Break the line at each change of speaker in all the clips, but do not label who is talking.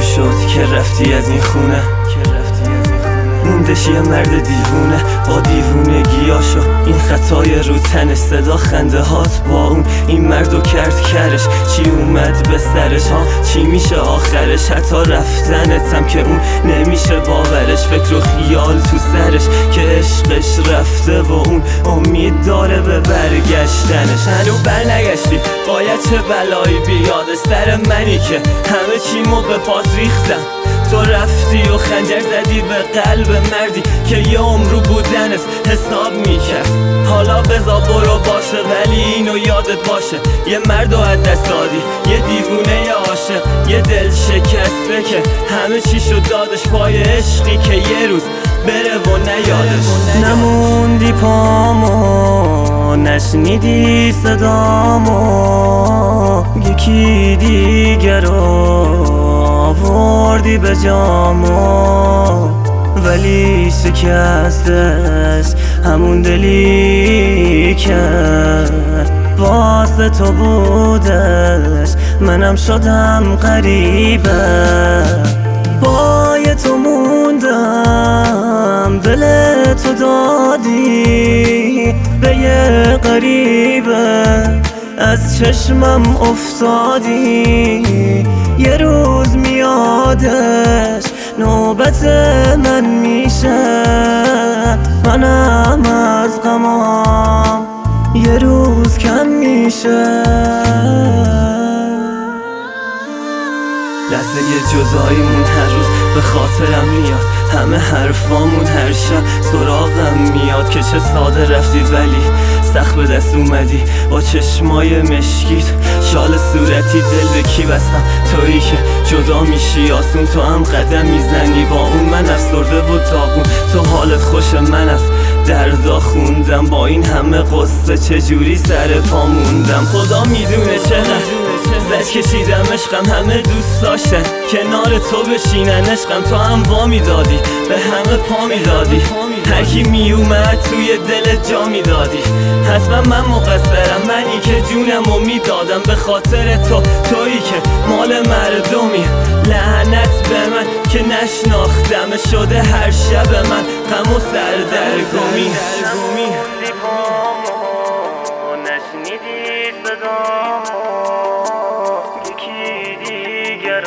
شد که رفتی از این خونه، موندش یه مرد دیوونه با دیوونگیاشو، این خطای رو تنش، صدا خنده هات با اون. این مردو کرد کرش، چی اومد به سرش ها، چی میشه آخرش؟ حتی رفتنتم که اون نمیشه باورش، فکر و خیال تو سرش که عشقش رفته و اون امید داره به برگشتنش. هنو برنگشتی، باید چه بلایی بیاد سر منی که همه چیمو به پات ریختم. تو رفتی و خنجر زدی به قلب مردی که یه عمرو بودنت حساب میکرد. حالا بزا برو باشه، ولی اینو یادت باشه، یه مردو از دست دادی، یه دیوونه یه عاشق، یه دل شکسته که همه چیشو دادش پای عشقی که یه روز بره و نیادش. نموندی پامو، نشنیدی صدامو، یکی دیگر آوردی به جامو، ولی شکستش همون دلی کرد واسه تو بودش، منم شدم غریبه. پای تو موندم، دل تو دادی به یه غریبه، از چشمم افتادی، یه روز میادش نوبت من میشه، منم از غمام یه روز کم میشه. لحظه یه جداییمون هر روز به خاطرم میاد، همه حرفامون هر شب سراغم میاد که چه ساده رفتی ولی سخت به دست اومدی با چشمای مشکیت، شال صورتی، دل به کی بستم؟ تویی که جدا میشی آسون، تو هم قدم میزنی با اون، من افسرده و داغون، تو حالت خوش من از دردا خوندم، با این همه قصه چجوری سر پا موندم. خدا میدونه چقدر زد کشیدم عشقم، همه دوست داشتن کنار تو بشینن عشقم، تو هم وا میدادی به همه پا میدادی، هرکی میومد توی دلت جا میدادی. حتما من مقصرم، منی که جونمو میدادم به خاطر تو، تویی که مال مردمی. لعنت به من که نشناختم، شده هر شب من غم و سردرگمی. نشنیدی صدامو، یکی دیگر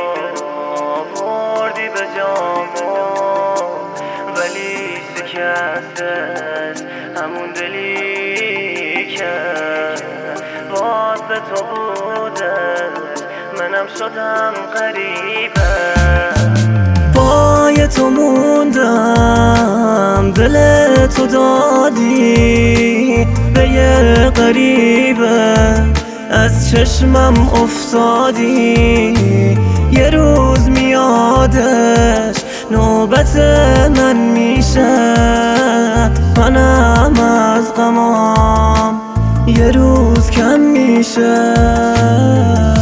آوردی به جامو، ولی شکستش همون دلی که واسه تو بودش، منم شدم غریبه. پای تو موندم، دل تو دادی به یه غریبه، از چشمم افتادی، یه روز میادش نوبت من میشه، منم از غمام یه روز کم میشه.